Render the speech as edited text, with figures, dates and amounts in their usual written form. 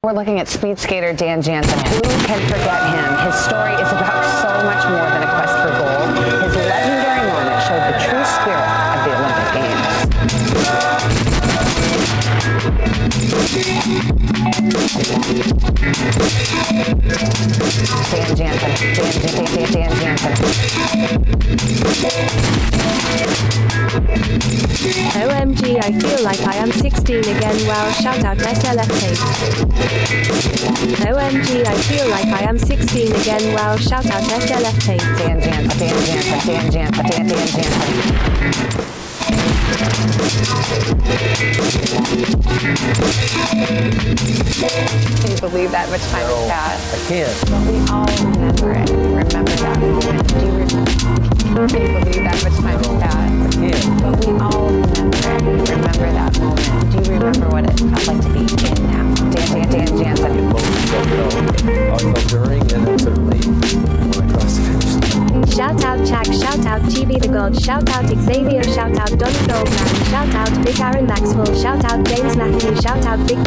We're looking at speed skater Dan Jansen. Who can forget him? His story is about so much more than a quest for gold. His legendary moment showed the true spirit of the Olympic Games. Dan Jansen. Dan Jansen. OMG, I feel like I am 16 again. Wow, shout out SLF tape. OMG, I feel like I am 16 again. Wow, shout out SLF tape. Dan Jansen, Dan Jansen, Dan Jansen, Dan Jansen. Can you believe that much time has passed? I can't. But we all remember it. Remember that moment. Do you can you believe that much time has passed? I can't. But we all remember it. Remember that moment. Do you remember what it felt like to be in now? Dan Jansen. I felt during and then certainly when I crossed the finish line. Shout out Jack, shout out GB the God, shout out Xavier, shout out Donny Goldman, shout out Big Aaron Maxwell, shout out James Matthew, shout out Big